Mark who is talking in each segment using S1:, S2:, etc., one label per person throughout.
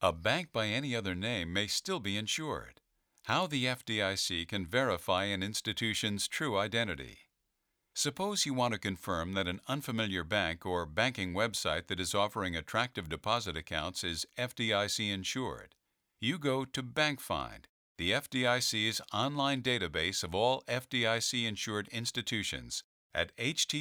S1: A bank by any other name may still be insured. How the FDIC can verify an institution's true identity. Suppose you want to confirm that an unfamiliar bank or banking website that is offering attractive deposit accounts is FDIC insured. You go to BankFind, the FDIC's online database of all FDIC insured institutions, at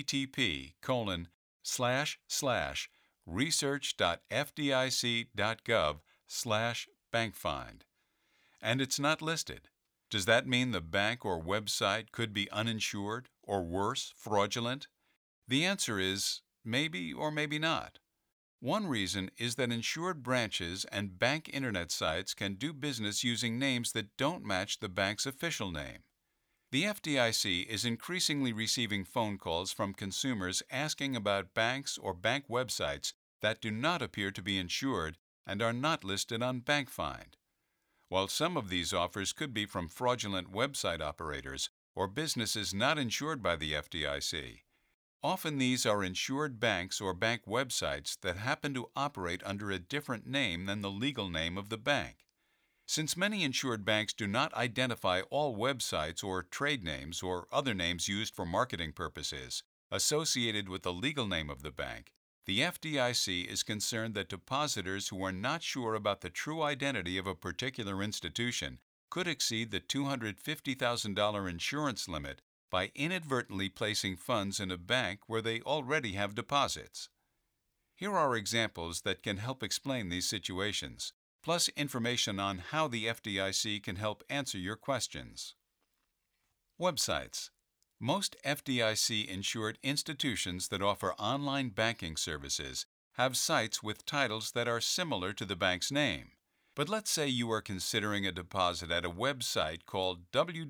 S1: http://research.fdic.gov/bankfind. And it's not listed. Does that mean the bank or website could be uninsured or worse, fraudulent? The answer is maybe or maybe not. One reason is that insured branches and bank internet sites can do business using names that don't match the bank's official name. The FDIC is increasingly receiving phone calls from consumers asking about banks or bank websites that do not appear to be insured and are not listed on BankFind. While some of these offers could be from fraudulent website operators or businesses not insured by the FDIC, often these are insured banks or bank websites that happen to operate under a different name than the legal name of the bank. Since many insured banks do not identify all websites or trade names or other names used for marketing purposes associated with the legal name of the bank, the FDIC is concerned that depositors who are not sure about the true identity of a particular institution could exceed the $250,000 insurance limit by inadvertently placing funds in a bank where they already have deposits. Here are examples that can help explain these situations, plus information on how the FDIC can help answer your questions. Websites. Most FDIC-insured institutions that offer online banking services have sites with titles that are similar to the bank's name. But let's say you are considering a deposit at a website called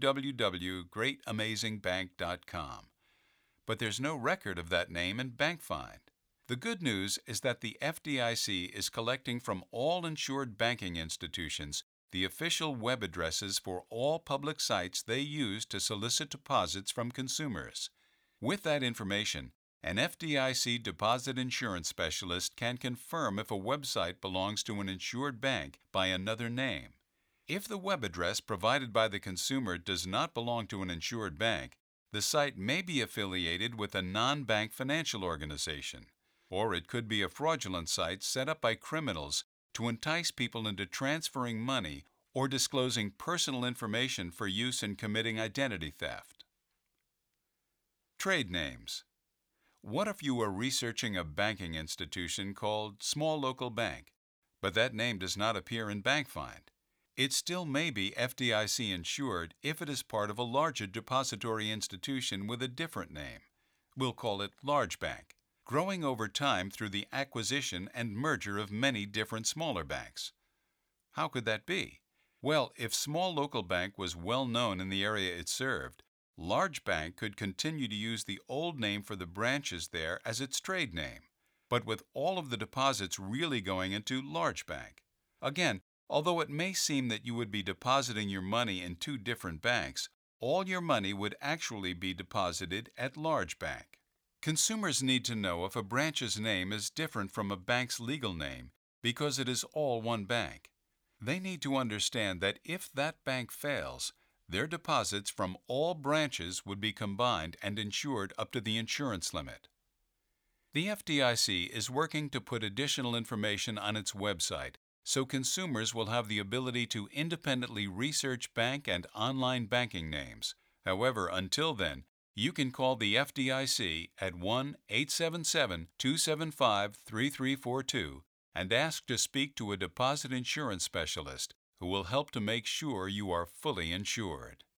S1: www.greatamazingbank.com, but there's no record of that name in BankFind. The good news is that the FDIC is collecting from all insured banking institutions the official web addresses for all public sites they use to solicit deposits from consumers. With that information, an FDIC deposit insurance specialist can confirm if a website belongs to an insured bank by another name. If the web address provided by the consumer does not belong to an insured bank, the site may be affiliated with a non-bank financial organization. Or it could be a fraudulent site set up by criminals to entice people into transferring money or disclosing personal information for use in committing identity theft. Trade names. What if you are researching a banking institution called Small Local Bank, but that name does not appear in BankFind? It still may be FDIC insured if it is part of a larger depository institution with a different name. We'll call it Large Bank, growing over time through the acquisition and merger of many different smaller banks. How could that be? Well, if Small Local Bank was well known in the area it served, Large Bank could continue to use the old name for the branches there as its trade name, but with all of the deposits really going into Large Bank. Again, although it may seem that you would be depositing your money in two different banks, all your money would actually be deposited at Large Bank. Consumers need to know if a branch's name is different from a bank's legal name because it is all one bank. They need to understand that if that bank fails, their deposits from all branches would be combined and insured up to the insurance limit. The FDIC is working to put additional information on its website so consumers will have the ability to independently research bank and online banking names. However, until then, you can call the FDIC at 1-877-275-3342 and ask to speak to a deposit insurance specialist who will help to make sure you are fully insured.